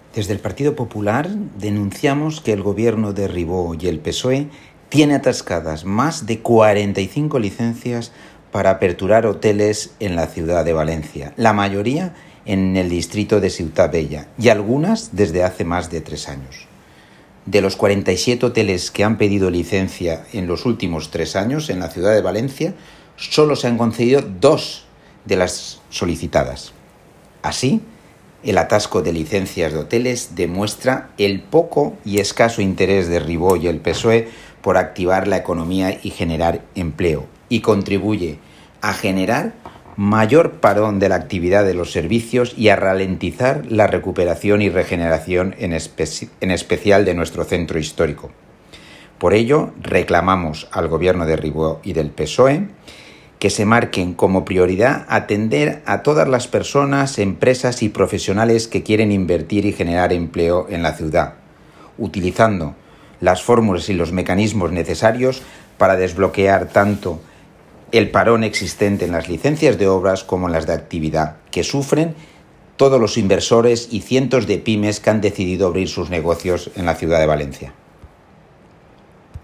Desde el Partido Popular denunciamos que el gobierno de Ribó y el PSOE tiene atascadas más de 45 licencias para aperturar hoteles en la ciudad de Valencia, la mayoría en el distrito de Ciutat Vella y algunas desde hace más de 3 años. De los 47 hoteles que han pedido licencia en los últimos 3 años en la ciudad de Valencia, solo se han concedido 2 de las solicitadas. Así, el atasco de licencias de hoteles demuestra el poco y escaso interés de Ribó y el PSOE por activar la economía y generar empleo, y contribuye a generar mayor parón de la actividad de los servicios y a ralentizar la recuperación y regeneración en especial de nuestro centro histórico. Por ello, reclamamos al gobierno de Ribó y del PSOE que se marquen como prioridad atender a todas las personas, empresas y profesionales que quieren invertir y generar empleo en la ciudad, utilizando las fórmulas y los mecanismos necesarios para desbloquear tanto el parón existente en las licencias de obras como en las de actividad, que sufren todos los inversores y cientos de pymes que han decidido abrir sus negocios en la ciudad de Valencia.